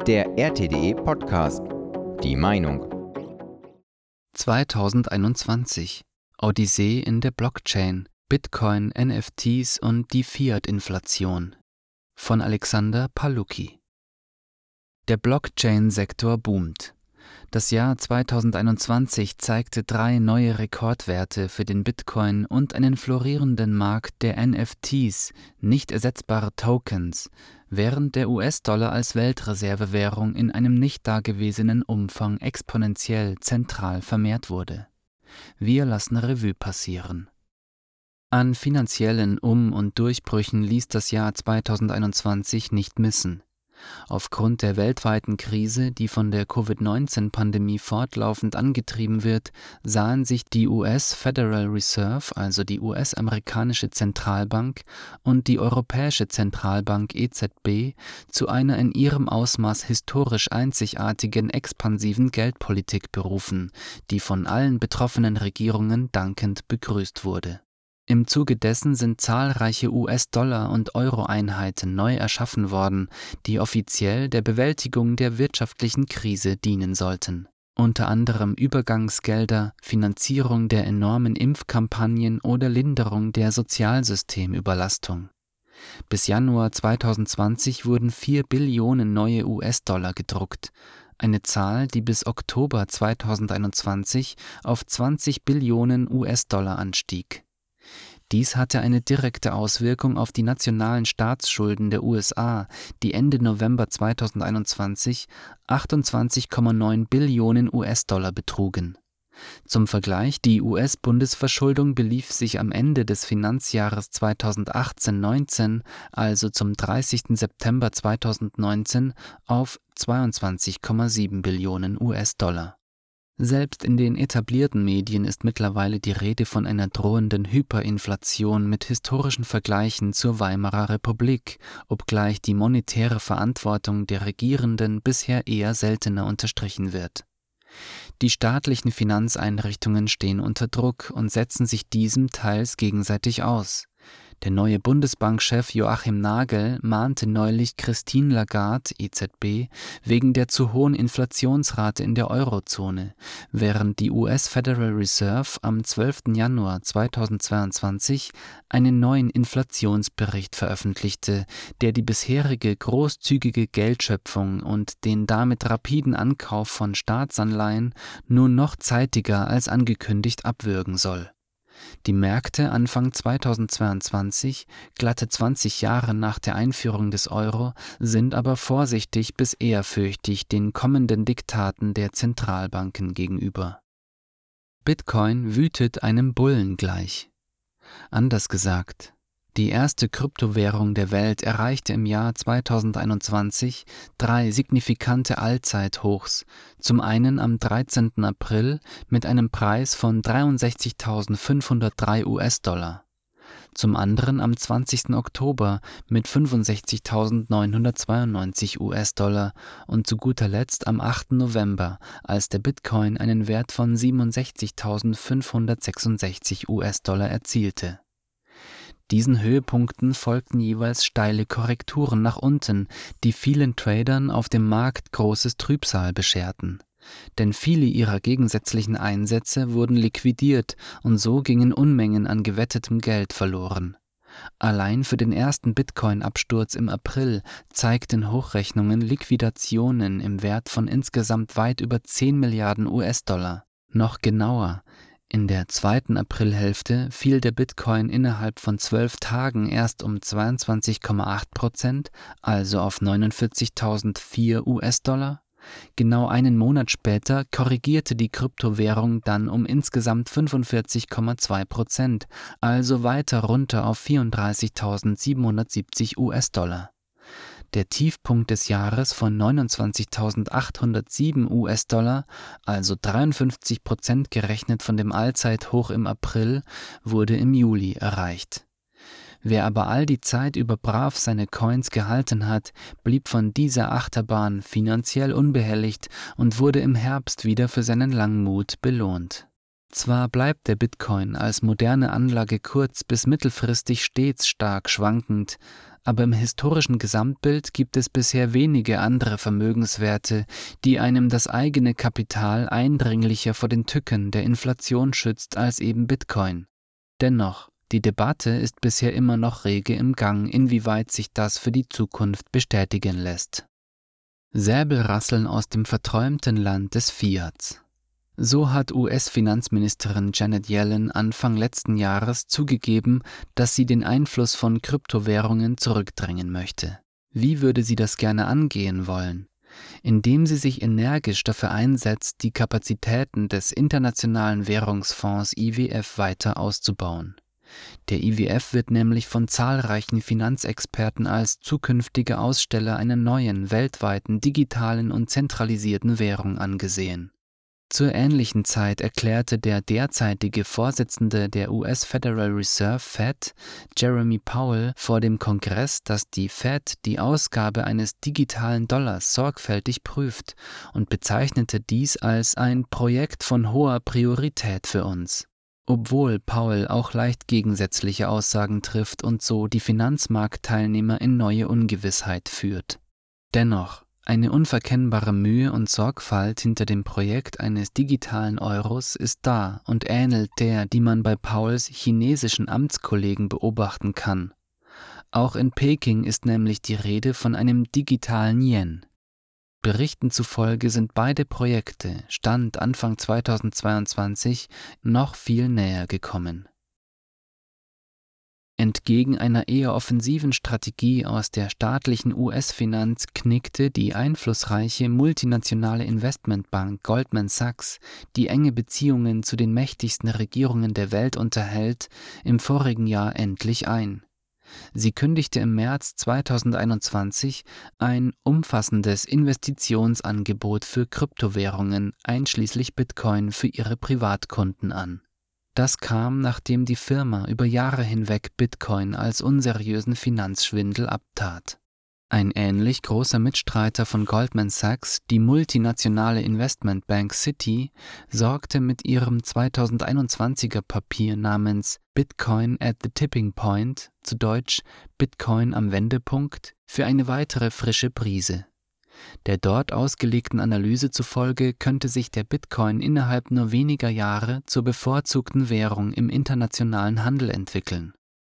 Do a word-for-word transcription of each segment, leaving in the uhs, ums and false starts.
Der R T D E Podcast. Die Meinung. zweitausendeinundzwanzig. Odyssee in der Blockchain, Bitcoin, N F Ts und die Fiat-Inflation. Von Alexander Palucki. Der Blockchain-Sektor boomt. Das Jahr zweitausendeinundzwanzig zeigte drei neue Rekordwerte für den Bitcoin und einen florierenden Markt der N F Ts, nicht ersetzbare Tokens, während der U S-Dollar als Weltreservewährung in einem nicht dagewesenen Umfang exponentiell zentral vermehrt wurde. Wir lassen Revue passieren. An finanziellen Um- und Durchbrüchen ließ das Jahr zweitausendeinundzwanzig nicht missen. Aufgrund der weltweiten Krise, die von der Covid neunzehn Pandemie fortlaufend angetrieben wird, sahen sich die U S Federal Reserve, also die U S-amerikanische Zentralbank, und die Europäische Zentralbank E Z B zu einer in ihrem Ausmaß historisch einzigartigen expansiven Geldpolitik berufen, die von allen betroffenen Regierungen dankend begrüßt wurde. Im Zuge dessen sind zahlreiche U S-Dollar- und Euro-Einheiten neu erschaffen worden, die offiziell der Bewältigung der wirtschaftlichen Krise dienen sollten. Unter anderem Übergangsgelder, Finanzierung der enormen Impfkampagnen oder Linderung der Sozialsystemüberlastung. Bis Januar zweitausendzwanzig wurden vier Billionen neue U S-Dollar gedruckt, eine Zahl, die bis Oktober zweitausendeinundzwanzig auf zwanzig Billionen U S-Dollar anstieg. Dies hatte eine direkte Auswirkung auf die nationalen Staatsschulden der U S A, die Ende November zweitausendeinundzwanzig achtundzwanzig Komma neun Billionen U S-Dollar betrugen. Zum Vergleich, die U S-Bundesverschuldung belief sich am Ende des Finanzjahres zweitausendachtzehn neunzehn, also zum dreißigsten September zweitausendneunzehn, auf zweiundzwanzig Komma sieben Billionen U S-Dollar. Selbst in den etablierten Medien ist mittlerweile die Rede von einer drohenden Hyperinflation mit historischen Vergleichen zur Weimarer Republik, obgleich die monetäre Verantwortung der Regierenden bisher eher seltener unterstrichen wird. Die staatlichen Finanzeinrichtungen stehen unter Druck und setzen sich diesem teils gegenseitig aus. Der neue Bundesbankchef Joachim Nagel mahnte neulich Christine Lagarde, E Z B, wegen der zu hohen Inflationsrate in der Eurozone, während die U S Federal Reserve am zwölften Januar zweitausendzweiundzwanzig einen neuen Inflationsbericht veröffentlichte, der die bisherige großzügige Geldschöpfung und den damit rapiden Ankauf von Staatsanleihen nur noch zeitiger als angekündigt abwürgen soll. Die Märkte Anfang zweitausendzweiundzwanzig, glatte zwanzig Jahre nach der Einführung des Euro, sind aber vorsichtig bis ehrfürchtig den kommenden Diktaten der Zentralbanken gegenüber. Bitcoin wütet einem Bullen gleich. Anders gesagt, die erste Kryptowährung der Welt erreichte im Jahr zweitausendeinundzwanzig drei signifikante Allzeithochs, zum einen am dreizehnten April mit einem Preis von dreiundsechzigtausendfünfhundertdrei U S-Dollar, zum anderen am zwanzigsten Oktober mit fünfundsechzigtausendneunhundertzweiundneunzig U S-Dollar und zu guter Letzt am achten November, als der Bitcoin einen Wert von siebenundsechzigtausendfünfhundertsechsundsechzig U S-Dollar erzielte. Diesen Höhepunkten folgten jeweils steile Korrekturen nach unten, die vielen Tradern auf dem Markt großes Trübsal bescherten. Denn viele ihrer gegensätzlichen Einsätze wurden liquidiert und so gingen Unmengen an gewettetem Geld verloren. Allein für den ersten Bitcoin-Absturz im April zeigten Hochrechnungen Liquidationen im Wert von insgesamt weit über zehn Milliarden U S-Dollar. Noch genauer: In der zweiten Aprilhälfte fiel der Bitcoin innerhalb von zwölf Tagen erst um zweiundzwanzig Komma acht Prozent, also auf neunundvierzigtausendvier U S-Dollar. Genau einen Monat später korrigierte die Kryptowährung dann um insgesamt fünfundvierzig Komma zwei Prozent, also weiter runter auf vierunddreißigtausendsiebenhundertsiebzig U S-Dollar. Der Tiefpunkt des Jahres von neunundzwanzigtausendachthundertsieben U S-Dollar, also dreiundfünfzig Prozent gerechnet von dem Allzeithoch im April, wurde im Juli erreicht. Wer aber all die Zeit über brav seine Coins gehalten hat, blieb von dieser Achterbahn finanziell unbehelligt und wurde im Herbst wieder für seinen Langmut belohnt. Zwar bleibt der Bitcoin als moderne Anlage kurz- bis mittelfristig stets stark schwankend, aber im historischen Gesamtbild gibt es bisher wenige andere Vermögenswerte, die einem das eigene Kapital eindringlicher vor den Tücken der Inflation schützt als eben Bitcoin. Dennoch, die Debatte ist bisher immer noch rege im Gang, inwieweit sich das für die Zukunft bestätigen lässt. Säbelrasseln aus dem verträumten Land des Fiats. So hat U S-Finanzministerin Janet Yellen Anfang letzten Jahres zugegeben, dass sie den Einfluss von Kryptowährungen zurückdrängen möchte. Wie würde sie das gerne angehen wollen? Indem sie sich energisch dafür einsetzt, die Kapazitäten des Internationalen Währungsfonds I W F weiter auszubauen. Der I W F wird nämlich von zahlreichen Finanzexperten als zukünftiger Aussteller einer neuen, weltweiten, digitalen und zentralisierten Währung angesehen. Zur ähnlichen Zeit erklärte der derzeitige Vorsitzende der U S Federal Reserve Fed, Jeremy Powell, vor dem Kongress, dass die Fed die Ausgabe eines digitalen Dollars sorgfältig prüft und bezeichnete dies als ein Projekt von hoher Priorität für uns. Obwohl Powell auch leicht gegensätzliche Aussagen trifft und so die Finanzmarktteilnehmer in neue Ungewissheit führt. Dennoch, eine unverkennbare Mühe und Sorgfalt hinter dem Projekt eines digitalen Euros ist da und ähnelt der, die man bei Powells chinesischen Amtskollegen beobachten kann. Auch in Peking ist nämlich die Rede von einem digitalen Yen. Berichten zufolge sind beide Projekte, Stand Anfang zweitausendzweiundzwanzig, noch viel näher gekommen. Entgegen einer eher offensiven Strategie aus der staatlichen U S-Finanz knickte die einflussreiche multinationale Investmentbank Goldman Sachs, die enge Beziehungen zu den mächtigsten Regierungen der Welt unterhält, im vorigen Jahr endlich ein. Sie kündigte im März zweitausendeinundzwanzig ein umfassendes Investitionsangebot für Kryptowährungen einschließlich Bitcoin für ihre Privatkunden an. Das kam, nachdem die Firma über Jahre hinweg Bitcoin als unseriösen Finanzschwindel abtat. Ein ähnlich großer Mitstreiter von Goldman Sachs, die multinationale Investmentbank Citi, sorgte mit ihrem zweitausendeinundzwanziger Papier namens Bitcoin at the Tipping Point, zu Deutsch Bitcoin am Wendepunkt, für eine weitere frische Brise. Der dort ausgelegten Analyse zufolge könnte sich der Bitcoin innerhalb nur weniger Jahre zur bevorzugten Währung im internationalen Handel entwickeln.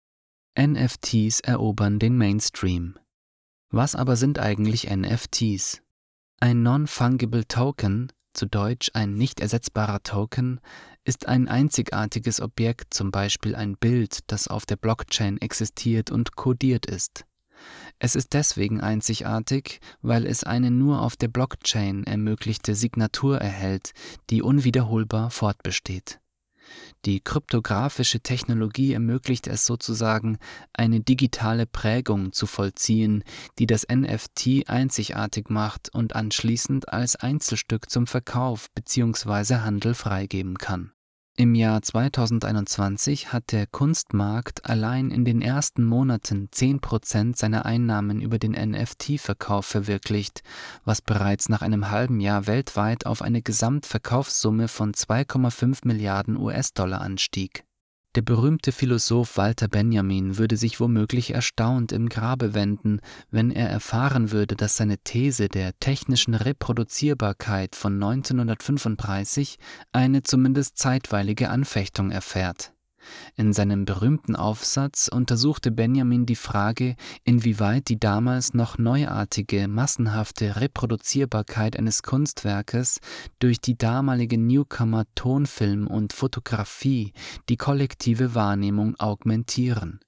N F Ts erobern den Mainstream. Was aber sind eigentlich N F Ts? Ein Non-Fungible Token, zu Deutsch ein nicht ersetzbarer Token, ist ein einzigartiges Objekt, zum Beispiel ein Bild, das auf der Blockchain existiert und kodiert ist. Es ist deswegen einzigartig, weil es eine nur auf der Blockchain ermöglichte Signatur erhält, die unwiederholbar fortbesteht. Die kryptografische Technologie ermöglicht es sozusagen, eine digitale Prägung zu vollziehen, die das N F T einzigartig macht und anschließend als Einzelstück zum Verkauf bzw. Handel freigeben kann. Im Jahr zweitausendeinundzwanzig hat der Kunstmarkt allein in den ersten Monaten zehn Prozent seiner Einnahmen über den N F T-Verkauf verwirklicht, was bereits nach einem halben Jahr weltweit auf eine Gesamtverkaufssumme von zwei Komma fünf Milliarden U S-Dollar anstieg. Der berühmte Philosoph Walter Benjamin würde sich womöglich erstaunt im Grabe wenden, wenn er erfahren würde, dass seine These der technischen Reproduzierbarkeit von neunzehnhundertfünfunddreißig eine zumindest zeitweilige Anfechtung erfährt. In seinem berühmten Aufsatz untersuchte Benjamin die Frage, inwieweit die damals noch neuartige, massenhafte Reproduzierbarkeit eines Kunstwerkes durch die damalige Newcomer Tonfilm und Fotografie die kollektive Wahrnehmung augmentieren.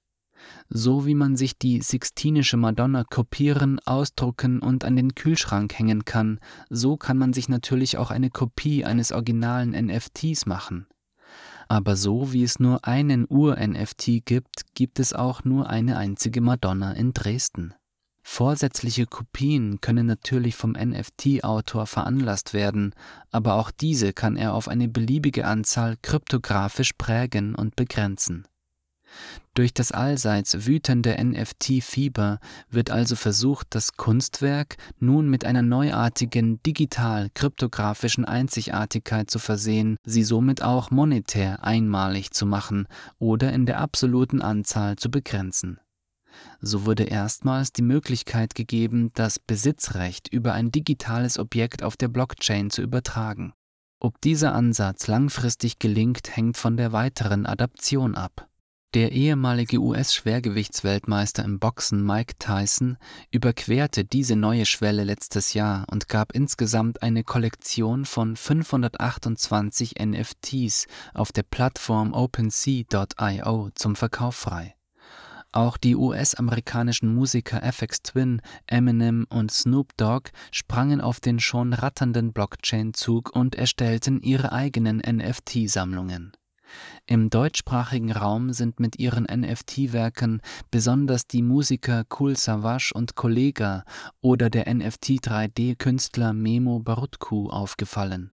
So wie man sich die Sixtinische Madonna kopieren, ausdrucken und an den Kühlschrank hängen kann, so kann man sich natürlich auch eine Kopie eines originalen N F Ts machen. Aber so wie es nur einen Ur-N F T gibt, gibt es auch nur eine einzige Madonna in Dresden. Vorsätzliche Kopien können natürlich vom N F T-Autor veranlasst werden, aber auch diese kann er auf eine beliebige Anzahl kryptografisch prägen und begrenzen. Durch das allseits wütende N F T-Fieber wird also versucht, das Kunstwerk nun mit einer neuartigen digital-kryptografischen Einzigartigkeit zu versehen, sie somit auch monetär einmalig zu machen oder in der absoluten Anzahl zu begrenzen. So wurde erstmals die Möglichkeit gegeben, das Besitzrecht über ein digitales Objekt auf der Blockchain zu übertragen. Ob dieser Ansatz langfristig gelingt, hängt von der weiteren Adaption ab. Der ehemalige U S-Schwergewichtsweltmeister im Boxen Mike Tyson überquerte diese neue Schwelle letztes Jahr und gab insgesamt eine Kollektion von fünfhundertachtundzwanzig N F Ts auf der Plattform OpenSea Punkt io zum Verkauf frei. Auch die U S-amerikanischen Musiker Aphex Twin, Eminem und Snoop Dogg sprangen auf den schon ratternden Blockchain-Zug und erstellten ihre eigenen N F T-Sammlungen. Im deutschsprachigen Raum sind mit ihren N F T-Werken besonders die Musiker Kool Savas und Kollegah oder der N F T drei D-Künstler Memo Barutku aufgefallen.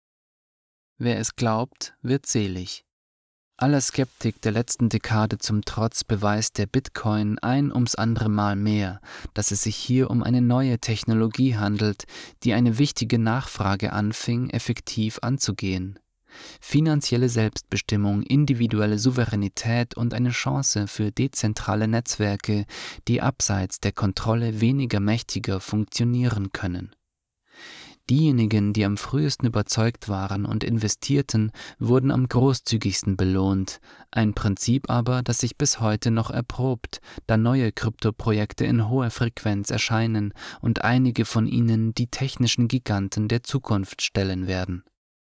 Wer es glaubt, wird selig. Aller Skeptik der letzten Dekade zum Trotz beweist der Bitcoin ein ums andere Mal mehr, dass es sich hier um eine neue Technologie handelt, die eine wichtige Nachfrage anfing, effektiv anzugehen. Finanzielle Selbstbestimmung, individuelle Souveränität und eine Chance für dezentrale Netzwerke, die abseits der Kontrolle weniger Mächtiger funktionieren können. Diejenigen, die am frühesten überzeugt waren und investierten, wurden am großzügigsten belohnt, ein Prinzip aber, das sich bis heute noch erprobt, da neue Kryptoprojekte in hoher Frequenz erscheinen und einige von ihnen die technischen Giganten der Zukunft stellen werden.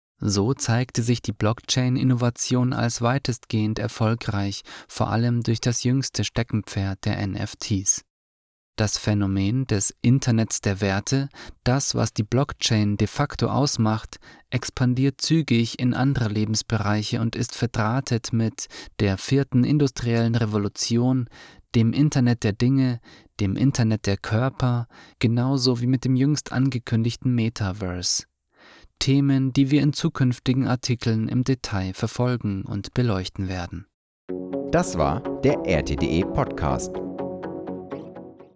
So zeigte sich die Blockchain-Innovation als weitestgehend erfolgreich, vor allem durch das jüngste Steckenpferd der N F Ts. Das Phänomen des Internets der Werte, das, was die Blockchain de facto ausmacht, expandiert zügig in andere Lebensbereiche und ist verdrahtet mit der vierten industriellen Revolution, dem Internet der Dinge, dem Internet der Körper, genauso wie mit dem jüngst angekündigten Metaverse. Themen, die wir in zukünftigen Artikeln im Detail verfolgen und beleuchten werden. Das war der R T D E Podcast.